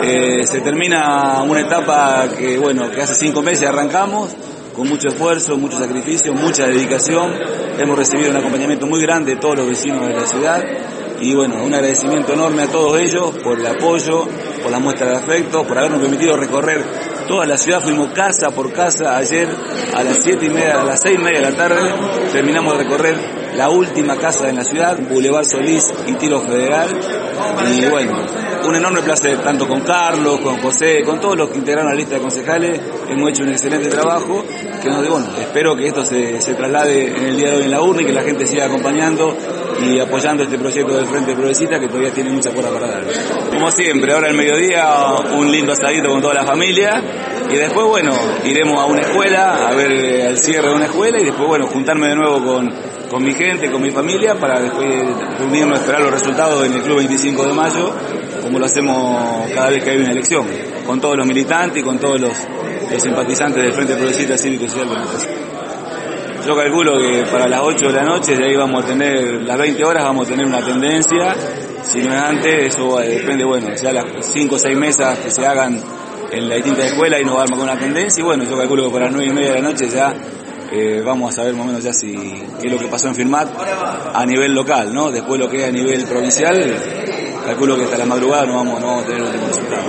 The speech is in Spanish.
Se termina una etapa que hace 5 meses arrancamos, con mucho esfuerzo, mucho sacrificio, mucha dedicación. Hemos recibido un acompañamiento muy grande de todos los vecinos de la ciudad y un agradecimiento enorme a todos ellos por el apoyo, por la muestra de afecto, por habernos permitido recorrer toda la ciudad. Fuimos casa por casa. Ayer a las 7:30, a las 6:30 de la tarde terminamos de recorrer la última casa en la ciudad, Boulevard Solís y Tiro Federal, y un enorme placer, tanto con Carlos, con José, con todos los que integraron la lista de concejales. Hemos hecho un excelente trabajo, que espero que esto se traslade en el día de hoy en la urna y que la gente siga acompañando y apoyando este proyecto del Frente Progresista, que todavía tiene mucha cuerda para dar. Como siempre, ahora al mediodía un lindo asadito con toda la familia, y después iremos a una escuela a ver el cierre de una escuela, y después juntarme de nuevo con mi gente, con mi familia, para después reunirnos a esperar los resultados en el Club 25 de Mayo, como lo hacemos cada vez que hay una elección, con todos los militantes y con todos los simpatizantes del Frente Progresista Cívico y Social Democrático. Yo calculo que para las 8 de la noche, de ahí vamos a tener, las 20 horas vamos a tener una tendencia. Si no es antes, eso depende, ya las 5 o 6 mesas que se hagan en la distinta escuela y nos va a armar con una tendencia, y yo calculo que para las 9:30 de la noche ya vamos a saber más o menos ya qué es lo que pasó en Firmat a nivel local, ¿no? Después lo que es a nivel provincial, calculo que hasta la madrugada no vamos a tener el último resultado.